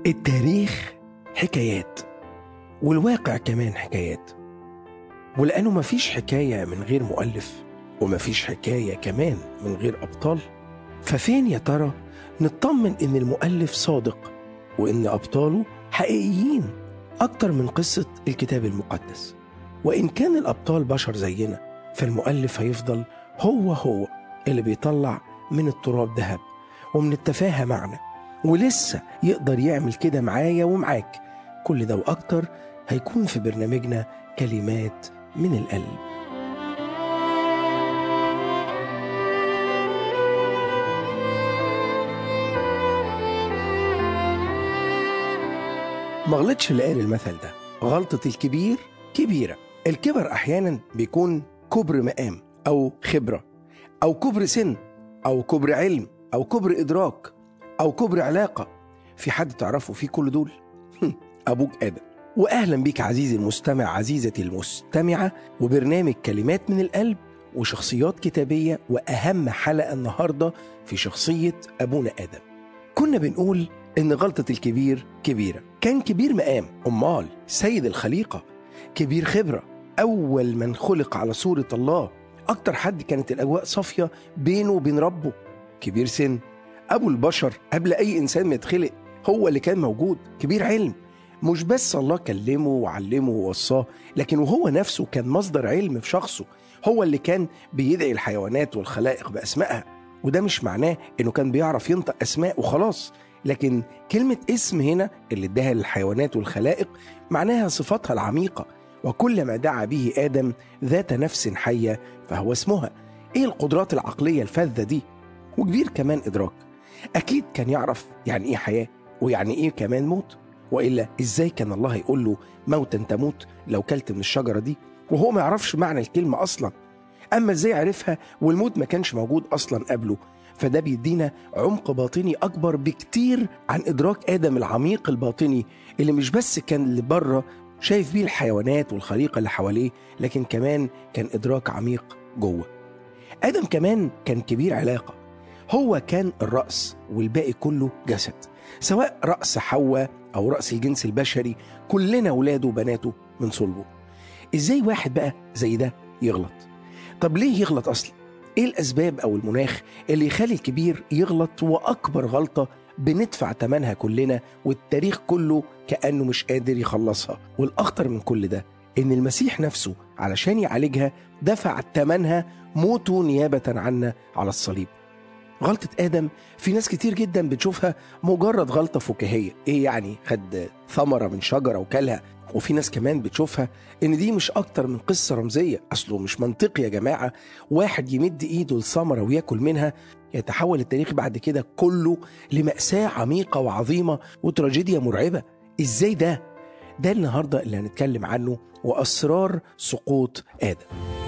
التاريخ حكايات، والواقع كمان حكايات. ولأنه مفيش حكاية من غير مؤلف، ومفيش حكاية كمان من غير أبطال، ففين يا ترى نطمن إن المؤلف صادق وإن أبطاله حقيقيين أكتر من قصة الكتاب المقدس؟ وإن كان الأبطال بشر زينا، فالمؤلف هيفضل هو اللي بيطلع من التراب ذهب، ومن التفاهة معنى، ولسه يقدر يعمل كده معايا ومعاك. كل ده وأكتر هيكون في برنامجنا كلمات من القلب. ما غلطش اللي قال المثل ده، غلطة الكبير كبيرة. الكبر أحيانا بيكون كبر مقام أو خبرة أو كبر سن أو كبر علم أو كبر إدراك أو كبر علاقة. في حد تعرفه في كل دول؟ أبوك آدم. وأهلا بيك عزيزي المستمع، عزيزتي المستمعة، وبرنامج كلمات من القلب وشخصيات كتابية، وأهم حلقة النهاردة في شخصية أبونا آدم. كنا بنقول إن غلطة الكبير كبيرة. كان كبير مقام، أمال سيد الخليقة، كبير خبرة، أول من خلق على صورة الله، أكتر حد كانت الأجواء صافية بينه وبين ربه. كبير سن، أبو البشر قبل أي إنسان ما يتخلق، هو اللي كان موجود. كبير علم، مش بس الله كلمه وعلمه ووصاه، لكن وهو نفسه كان مصدر علم في شخصه. هو اللي كان بيدعي الحيوانات والخلائق بأسمائها، وده مش معناه إنه كان بيعرف ينطق أسماء وخلاص، لكن كلمة اسم هنا اللي اداها للحيوانات والخلائق معناها صفاتها العميقة. وكل ما دعا به آدم ذات نفس حية فهو اسمها. إيه القدرات العقلية الفذة دي؟ وكبير كمان إدراك، أكيد كان يعرف يعني إيه حياة ويعني إيه كمان موت، وإلا إزاي كان الله يقول له موتا تموت لو كلت من الشجرة دي وهو ما يعرفش معنى الكلمة أصلا؟ أما إزاي عرفها والموت ما كانش موجود أصلا قبله؟ فده بيدينا عمق باطني أكبر بكتير عن إدراك آدم العميق الباطني، اللي مش بس كان اللي بره شايف بيه الحيوانات والخليقة اللي حواليه، لكن كمان كان إدراك عميق جوه. آدم كمان كان كبير علاقة، هو كان الرأس والباقي كله جسد، سواء رأس حواء أو رأس الجنس البشري، كلنا ولاده وبناته من صلبه. إزاي واحد بقى زي ده يغلط؟ طب ليه يغلط أصلا؟ إيه الأسباب أو المناخ اللي يخلي الكبير يغلط؟ وأكبر غلطة بندفع تمنها كلنا، والتاريخ كله كأنه مش قادر يخلصها. والأخطر من كل ده إن المسيح نفسه علشان يعالجها دفع تمنها موته نيابة عنا على الصليب. غلطة آدم في ناس كتير جدا بتشوفها مجرد غلطة فكاهية، إيه يعني خد ثمرة من شجرة وكلها. وفي ناس كمان بتشوفها إن دي مش أكتر من قصة رمزية. أصله مش منطقي يا جماعة واحد يمد إيده لثمرة ويأكل منها. يتحول التاريخ بعد كده كله لمأساة عميقة وعظيمة وتراجيديا مرعبة. إزاي ده؟ ده النهاردة اللي هنتكلم عنه، وأسرار سقوط آدم.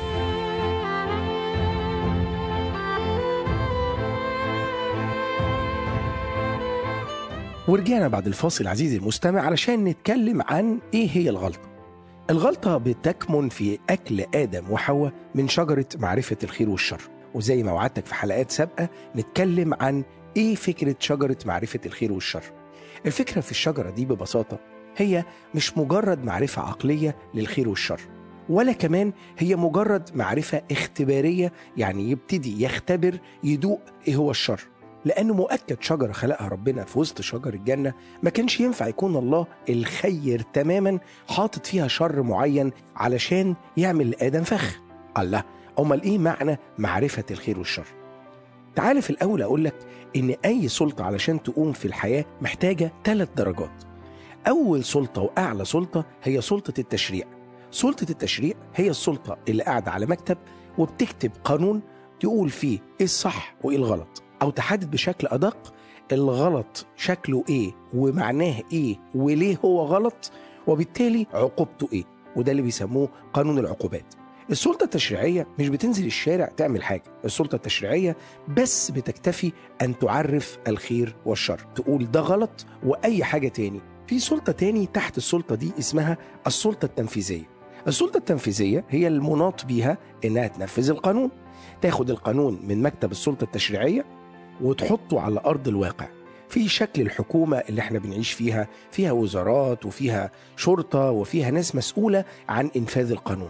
ورجعنا بعد الفاصل عزيزي المستمع علشان نتكلم عن إيه هي الغلطة. الغلطة بتكمن في أكل آدم وحواء من شجرة معرفة الخير والشر. وزي ما وعدتك في حلقات سابقة نتكلم عن إيه فكرة شجرة معرفة الخير والشر. الفكرة في الشجرة دي ببساطة هي مش مجرد معرفة عقلية للخير والشر، ولا كمان هي مجرد معرفة اختبارية، يعني يبتدي يختبر يدوق إيه هو الشر. لأنه مؤكد شجرة خلقها ربنا في وسط شجر الجنة ما كانش ينفع يكون الله الخير تماما حاطط فيها شر معين علشان يعمل لآدم فخ. الله، أمال إيه معنى معرفة الخير والشر؟ تعال في الأول أقول لك إن أي سلطة علشان تقوم في الحياة محتاجة 3 درجات. أول سلطة وأعلى سلطة هي سلطة التشريع. سلطة التشريع هي السلطة اللي قاعدة على مكتب وبتكتب قانون تقول فيه إيه الصح وإيه الغلط، أو تحدد بشكل أدق الغلط شكله إيه ومعناه إيه وليه هو غلط، وبالتالي عقوبته إيه، وده اللي بيسموه قانون العقوبات. السلطة التشريعية مش بتنزل الشارع تعمل حاجة، السلطة التشريعية بس بتكتفي أن تعرف الخير والشر، تقول ده غلط وأي حاجة تاني. في سلطة تاني تحت السلطة دي اسمها السلطة التنفيذية. السلطة التنفيذية هي المناط بيها إنها تنفذ القانون، تاخد القانون من مكتب السلطة التشريعية وتحطه على أرض الواقع. في شكل الحكومة اللي احنا بنعيش فيها وزارات وفيها شرطة وفيها ناس مسؤولة عن إنفاذ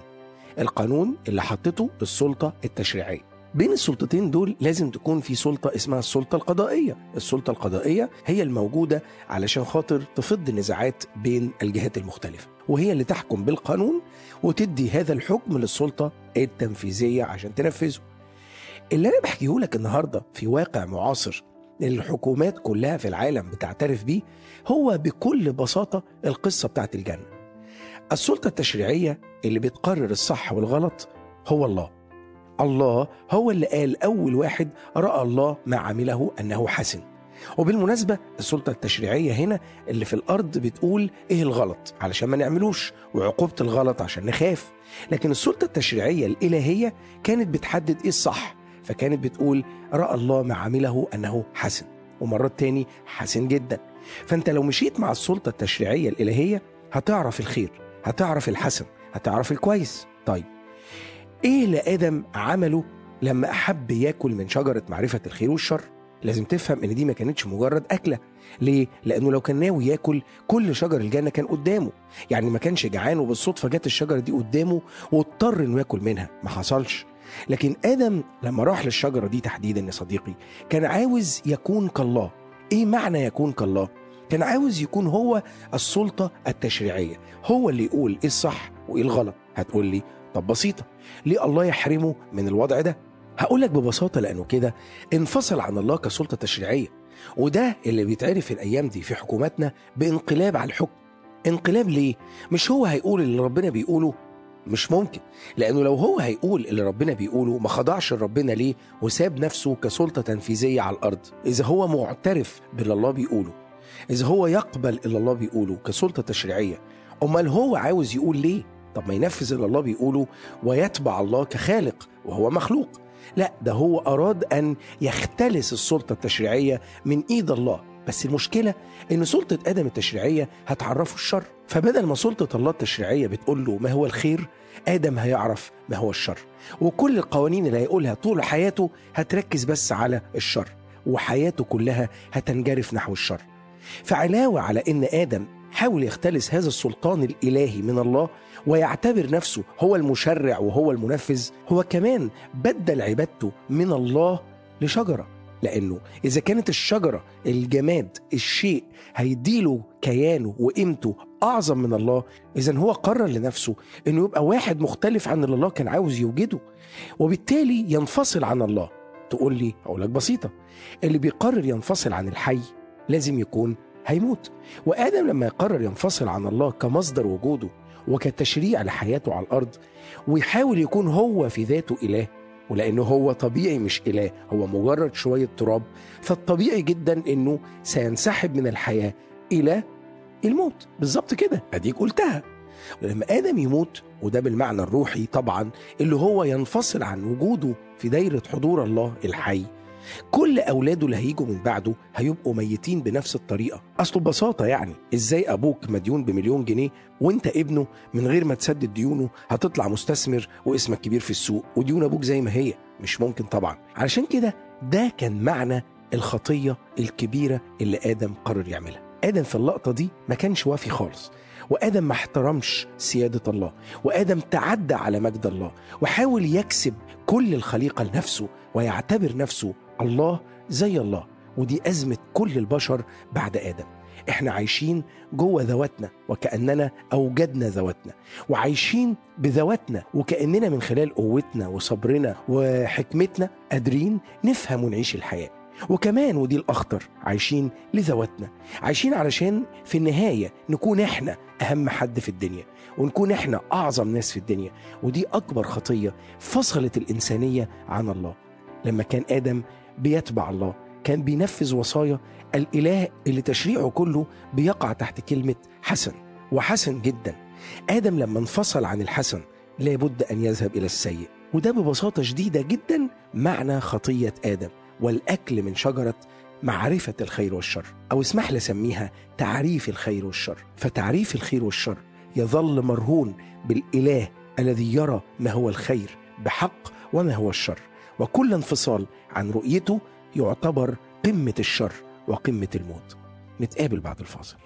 القانون اللي حطته السلطة التشريعية. بين السلطتين دول لازم تكون في سلطة اسمها السلطة القضائية. السلطة القضائية هي الموجودة علشان خاطر تفض النزاعات بين الجهات المختلفة، وهي اللي تحكم بالقانون وتدي هذا الحكم للسلطة التنفيذية عشان تنفذه. اللي أنا بحكيه لك النهاردة في واقع معاصر الحكومات كلها في العالم بتعترف بيه، هو بكل بساطة القصة بتاعت الجنة. السلطة التشريعية اللي بتقرر الصح والغلط هو الله هو اللي قال أول واحد رأى الله ما عمله أنه حسن. وبالمناسبة السلطة التشريعية هنا اللي في الأرض بتقول إيه الغلط علشان ما نعملوش، وعقوبة الغلط عشان نخاف. لكن السلطة التشريعية الإلهية كانت بتحدد إيه الصح، فكانت بتقول رأى الله ما عمله أنه حسن، ومرات تاني حسن جدا. فأنت لو مشيت مع السلطة التشريعية الإلهية هتعرف الخير، هتعرف الحسن، هتعرف الكويس. طيب إيه اللي آدم عمله لما أحب ياكل من شجرة معرفة الخير والشر؟ لازم تفهم إن دي ما كانتش مجرد أكلة. ليه؟ لأنه لو كان ناوي ياكل كل شجر الجنة كان قدامه، يعني ما كانش جعان وبالصدفة جت الشجرة دي قدامه واضطر إنه ياكل منها، ما حصلش. لكن آدم لما راح للشجرة دي تحديدا يا صديقي كان عاوز يكون كالله. إيه معنى يكون كالله؟ كان عاوز يكون هو السلطة التشريعية، هو اللي يقول إيه الصح وإيه الغلط. هتقول لي طب بسيطة، ليه الله يحرمه من الوضع ده؟ هقول لك ببساطة لأنه كده انفصل عن الله كسلطة تشريعية، وده اللي بيتعرف في الأيام دي في حكوماتنا بانقلاب على الحكم. انقلاب ليه؟ مش هو هيقول اللي ربنا بيقوله؟ مش ممكن، لأنه لو هو هيقول اللي ربنا بيقوله ما خضعش لربنا ليه وساب نفسه كسلطة تنفيذية على الأرض؟ إذا هو معترف باللي الله بيقوله، إذا هو يقبل اللي الله بيقوله كسلطة تشريعية، أمال هو عاوز يقول ليه؟ طب ما ينفذ اللي الله بيقوله ويتبع الله كخالق وهو مخلوق. لا، ده هو أراد أن يختلس السلطة التشريعية من إيد الله. بس المشكلة إن سلطة آدم التشريعية هتعرفه الشر، فبدل ما سلطة الله التشريعية بتقول له ما هو الخير، آدم هيعرف ما هو الشر، وكل القوانين اللي هيقولها طول حياته هتركز بس على الشر، وحياته كلها هتنجرف نحو الشر. فعلاوة على إن آدم حاول يختلس هذا السلطان الإلهي من الله ويعتبر نفسه هو المشرع وهو المنفذ، هو كمان بدل عبادته من الله لشجرة. لأنه إذا كانت الشجرة الجماد الشيء هيديله كيانه وقيمته أعظم من الله، إذن هو قرر لنفسه إنه يبقى واحد مختلف عن اللي الله كان عاوز يوجده، وبالتالي ينفصل عن الله. تقول لي أقول لك بسيطة، اللي بيقرر ينفصل عن الحي لازم يكون هيموت. وآدم لما يقرر ينفصل عن الله كمصدر وجوده وكتشريع لحياته على الأرض ويحاول يكون هو في ذاته إله، ولأنه هو طبيعي مش إله، هو مجرد شوية تراب، فالطبيعي جدا أنه سينسحب من الحياة إلى الموت. بالظبط كده، أديك قلتها. لما آدم يموت، وده بالمعنى الروحي طبعا، اللي هو ينفصل عن وجوده في دايرة حضور الله الحي، كل أولاده اللي هيجوا من بعده هيبقوا ميتين بنفس الطريقة. أصله ببساطة يعني إزاي أبوك مديون ب1,000,000 جنيه وإنت ابنه من غير ما تسدد ديونه هتطلع مستثمر واسمك كبير في السوق وديون أبوك زي ما هي؟ مش ممكن طبعا. علشان كده ده كان معنى الخطية الكبيرة اللي آدم قرر يعملها. آدم في اللقطة دي ما كانش وافي خالص، وآدم ما احترمش سيادة الله، وآدم تعدى على مجد الله وحاول يكسب كل الخليقة لنفسه ويعتبر نفسه الله زي الله. ودي أزمة كل البشر بعد آدم. احنا عايشين جوه ذواتنا وكأننا أوجدنا ذواتنا، وعايشين بذواتنا وكأننا من خلال قوتنا وصبرنا وحكمتنا قادرين نفهم ونعيش الحياة. وكمان ودي الأخطر، عايشين لذواتنا، عايشين علشان في النهاية نكون احنا أهم حد في الدنيا ونكون احنا أعظم ناس في الدنيا. ودي أكبر خطية فصلت الإنسانية عن الله. لما كان آدم بيتبع الله كان بينفذ وصايا الإله اللي تشريعه كله بيقع تحت كلمة حسن، وحسن جدا. آدم لما انفصل عن الحسن لابد أن يذهب إلى السيء، وده ببساطة شديدة جدا معنى خطية آدم والأكل من شجرة معرفة الخير والشر، أو اسمح لي أسميها تعريف الخير والشر. فتعريف الخير والشر يظل مرهون بالإله الذي يرى ما هو الخير بحق وما هو الشر، وكل انفصال عن رؤيته يعتبر قمة الشر وقمة الموت. نتقابل بعد الفاصل.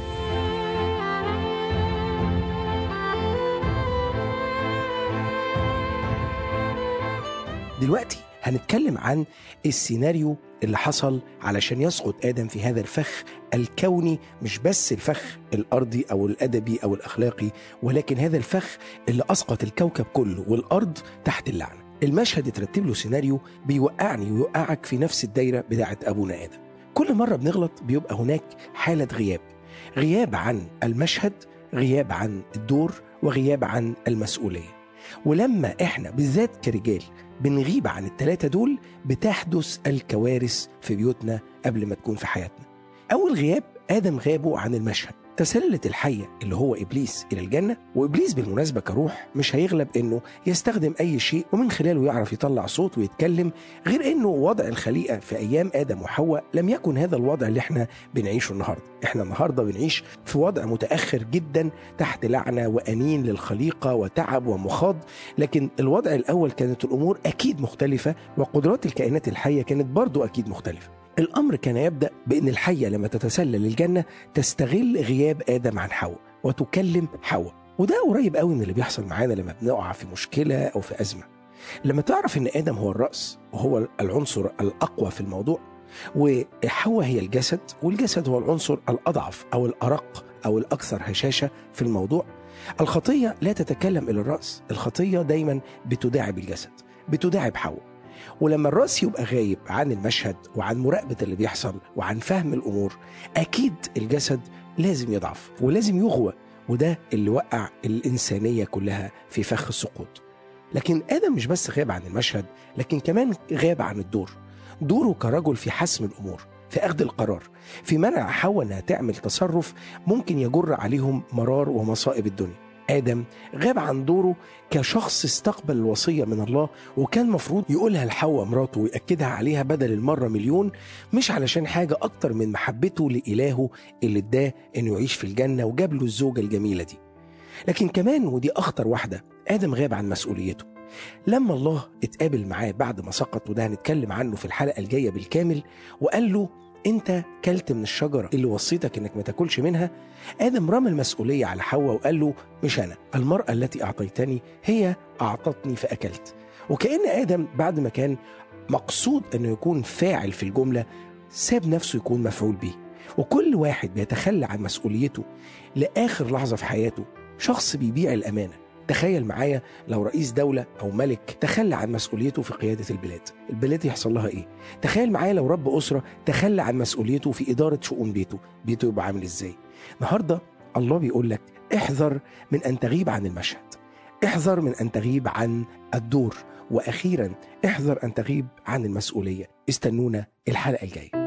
دلوقتي هنتكلم عن السيناريو اللي حصل علشان يسقط آدم في هذا الفخ الكوني، مش بس الفخ الأرضي أو الأدبي أو الأخلاقي، ولكن هذا الفخ اللي أسقط الكوكب كله والأرض تحت اللعنة. المشهد اترتب له سيناريو بيوقعني ويوقعك في نفس الدايرة بتاعة أبونا آدم. كل مرة بنغلط بيبقى هناك حالة غياب عن المشهد، غياب عن الدور، وغياب عن المسؤولية. ولما احنا بالذات كرجال بنغيب عن الثلاثة دول بتحدث الكوارث في بيوتنا قبل ما تكون في حياتنا. أول غياب آدم غابه عن المشهد. تسللت الحية اللي هو إبليس إلى الجنة، وإبليس بالمناسبة كروح مش هيغلب إنه يستخدم أي شيء ومن خلاله يعرف يطلع صوت ويتكلم، غير إنه وضع الخليقة في أيام آدم وحواء لم يكن هذا الوضع اللي احنا بنعيشه النهاردة. احنا النهاردة بنعيش في وضع متأخر جدا تحت لعنة وأنين للخليقة وتعب ومخاض، لكن الوضع الأول كانت الأمور أكيد مختلفة، وقدرات الكائنات الحية كانت برضو أكيد مختلفة. الأمر كان يبدأ بأن الحية لما تتسلل الجنة تستغل غياب آدم عن حواء وتكلم حواء. وده قريب قوي من اللي بيحصل معانا لما بنقع في مشكلة أو في أزمة. لما تعرف أن آدم هو الرأس وهو العنصر الأقوى في الموضوع، وحواء هي الجسد، والجسد هو العنصر الأضعف أو الأرق أو الأكثر هشاشة في الموضوع، الخطية لا تتكلم إلى الرأس. الخطية دايما بتداعب الجسد، بتداعب حواء. ولما الرأس يبقى غايب عن المشهد وعن مراقبة اللي بيحصل وعن فهم الأمور، أكيد الجسد لازم يضعف ولازم يغوى، وده اللي وقع الإنسانية كلها في فخ السقوط. لكن آدم مش بس غاب عن المشهد، لكن كمان غاب عن دوره كرجل في حسم الأمور، في أخذ القرار، في منع حواء أنها تعمل تصرف ممكن يجر عليهم مرار ومصائب الدنيا. آدم غاب عن دوره كشخص استقبل الوصية من الله، وكان مفروض يقولها لحواء مراته ويأكدها عليها بدل المرة مليون، مش علشان حاجة أكتر من محبته لإلهه اللي اداه إنه يعيش في الجنة وجاب له الزوجة الجميلة دي. لكن كمان ودي أخطر واحدة، آدم غاب عن مسؤوليته. لما الله اتقابل معاه بعد ما سقط، وده هنتكلم عنه في الحلقة الجاية بالكامل، وقال له انت كلت من الشجرة اللي وصيتك انك ما تاكلش منها، آدم رمى المسؤولية على حواء وقال له مش أنا، المرأة التي أعطيتني هي أعطتني فأكلت. وكأن آدم بعد ما كان مقصود أنه يكون فاعل في الجملة، ساب نفسه يكون مفعول به. وكل واحد بيتخلى عن مسؤوليته لآخر لحظة في حياته شخص بيبيع الأمانة. تخيل معايا لو رئيس دولة أو ملك تخلى عن مسؤوليته في قيادة البلاد يحصل لها إيه؟ تخيل معايا لو رب أسرة تخلى عن مسؤوليته في إدارة شؤون بيته يبقى عامل إزاي؟ النهاردة الله بيقول لك احذر من أن تغيب عن المشهد، احذر من أن تغيب عن الدور، وأخيرا احذر أن تغيب عن المسؤولية. استنونا الحلقة الجاية.